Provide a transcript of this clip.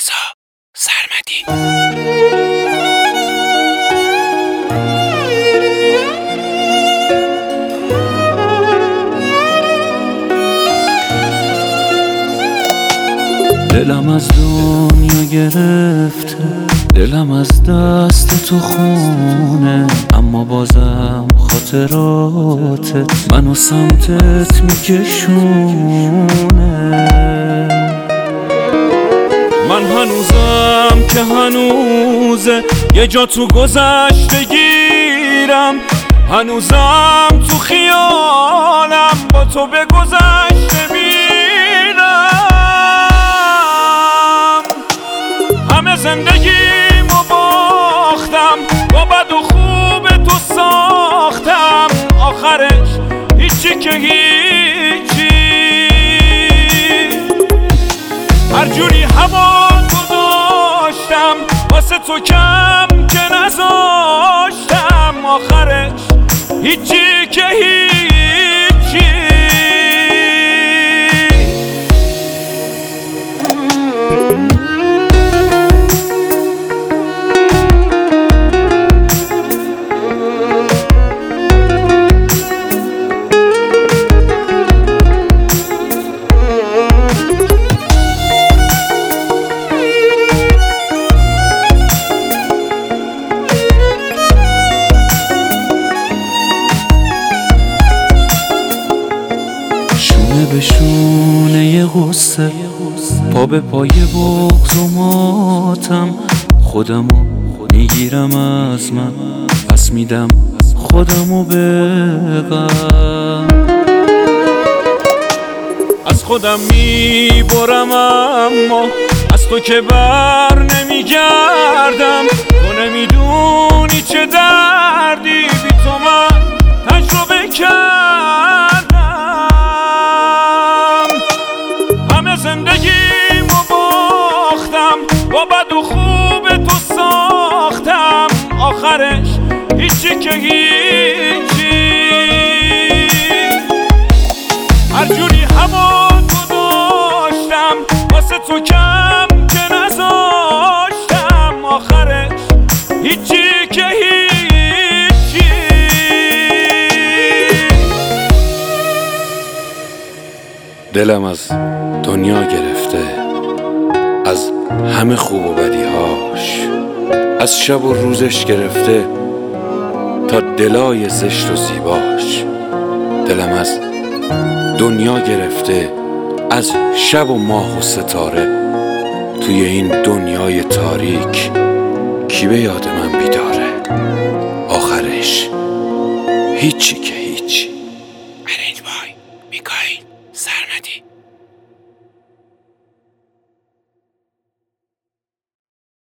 رضا سرمدی. دلم از دنیا گرفته، دلم از دست تو خونه، اما بازم خاطراتت منو سمتت میکشونه. من هنوزم که هنوزه یه جا تو گذشته گیرم، هنوزم تو خیالم با تو به گذشته میرم. همه زندگیمو باختم، با بد و خوب تو ساختم، آخرش هیچی که هیچی. هر جوری هوا تو داشتم، واسه تو کم که نذاشتم، آخرش هیچی که هیچی. به شونه ی غصه، پا به پای بغض و ماتم، خودمو میگیرم از من، پس میدم خودمو به غم. از خودم میبرم اما از تو که بر نمیگردم. تو نمیدونی چه دردی بی تو من تجربه کردم. زندگیمو باختم، با بد و خوب تو ساختم، آخرش هیچی که هیچی. هر جوری هوا تو داشتم، واسه تو کم که نذاشتم، آخرش هیچی که هیچی. دلم از دنیا گرفته، از همه خوب و بدیهاش، از شب و روزش گرفته تا دلای زشت و زیباش. دلم از دنیا گرفته، از شب و ماه و ستاره، توی این دنیای تاریک کی به یاد من بیداره، آخرش هیچی که هیچی. ارنج بای میکائیل سرمدی.